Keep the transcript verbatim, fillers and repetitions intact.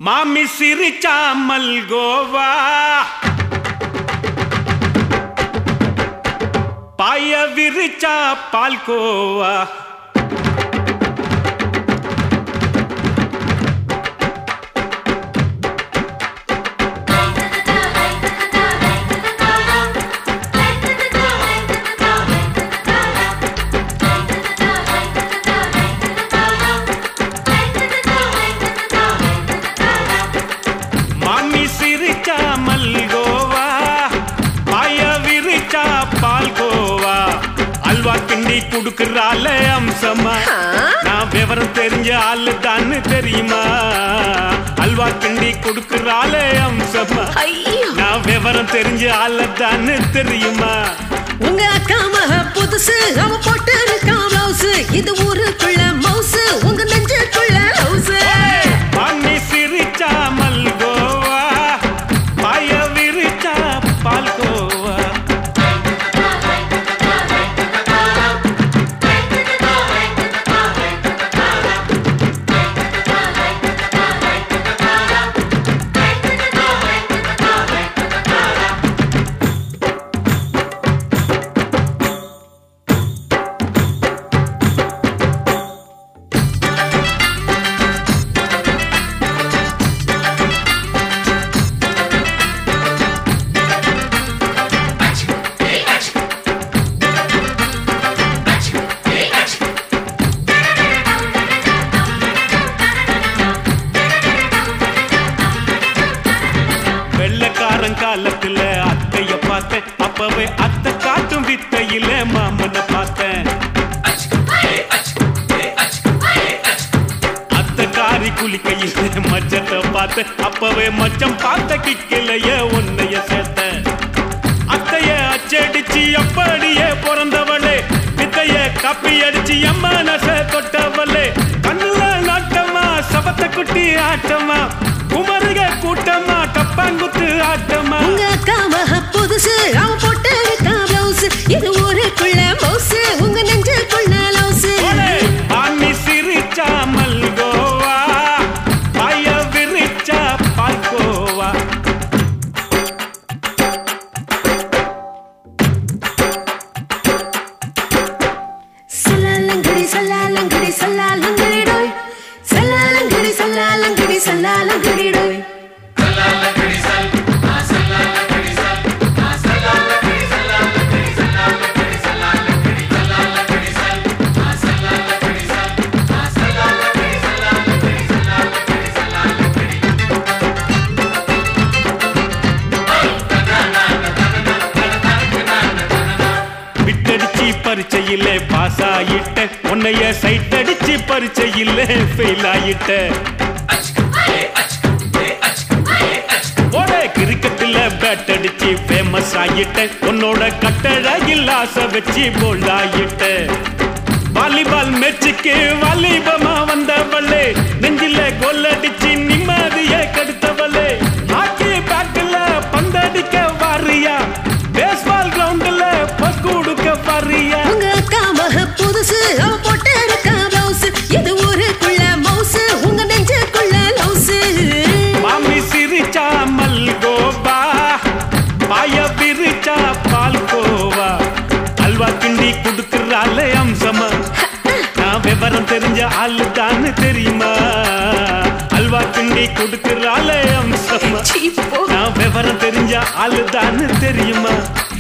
மாமி சிரிச்சா மல்கோவா பாய விரிச்சா பால்கோவா குடுக்குறால அம்சமா நான் விவரம் தெரிஞ்ச ஆளு தான்னு தெரியுமா அல்வா கிண்டி குடுக்குறால அம்சமா நான் விவரம் தெரிஞ்ச ஆளு தான்னு தெரியுமா உங்க அக்கா மக புதுசு அவ போட்டு இருக்கா பிளவுஸ் இது ஊருக்குள்ள மவுசு உங்க நெஞ்சுக்குள்ள ஹவுஸ் மாமி சிரிச்சா மல்கோவா பாய விரிச்சா பால்கோவா காலத்துல அத்தைய பார்த்தேன் அப்பவே அத்தை காட்டும் வித்தையில மாமனை பார்த்தேன் அத்தை காரி குளிக்கையில மச்சத்தை பார்த்தேன் அப்பவே மச்சம் பார்த்த கிக்கலைய உன்னைய சேர்த்தேன் அத்தைய அச்சடிச்சு அப்படியே பிறந்தவளே வித்தைய காப்பி அடிச்சு எம்மனச தொட்டவளே கண்ணுல நாட்டமா சபத்தை குட்டி ஆட்டமா குமருக கூட்டமா டப்பாங்குத்து ஆட்டமா உங்க அக்கா மக புதுசு அவ போட்டு இருக்கா பிளவுஸ் இது ஊருக்குள்ள மவுசு உங்க நெஞ்சுக்குள்ள லவுஸ் மாமி சிரிச்சா மல்கோவா பாய விரிச்சா பால்கோவா சல்லாலங்கடி சல்லாலங்கடி சல்லாலங்கடி டோய் சல்லாலங்கடி சல்லாலங்கடி சல்லாலங்கடி டோய் பரிச்சையில பாஸ் ஆயிட்ட உன்னைய சைட் அடிச்சு பரிச்சையில ஃபெயில் ஆயிட்ட ஒரே கிரிக்கெட்ல பேட் அடிச்சு ஃபேமஸ் ஆயிட்ட உன்னோட கட்டழகில் ஆசை வச்சு போல்ட் ஆயிட்ட வாலிபால் மேட்சுக்கு வாலிபமா வந்தவளே நெஞ்சில கோல் அடிச்சு நிம்மதிய கெடுத்தவளே ஹாக்கி பேட்ல பந்தடிக்க வாரியா பேஸ்பால் கிரவுண்ட்ல பஸ் கொடுக்க வாரியா உங்க அக்கா மக புதுசு அவ போட்டு இருக்கா பிளவுஸ் இது ஊருக்குள்ள மவுசு உங்க நெஞ்சுக்குள்ள லவுஸ் மாமி சிரிச்சா மல்கோவா பாய விரிச்சா பால்கோவா அல்வா கிண்டி குடுக்குறால அம்சமா நான் விவரம் தெரிஞ்ச ஆளு தான்னு தெரியுமா அல்வா கிண்டி குடுக்குறால அம்சமா நான் விவரம் தெரிஞ்ச ஆளு தான்னு தெரியுமா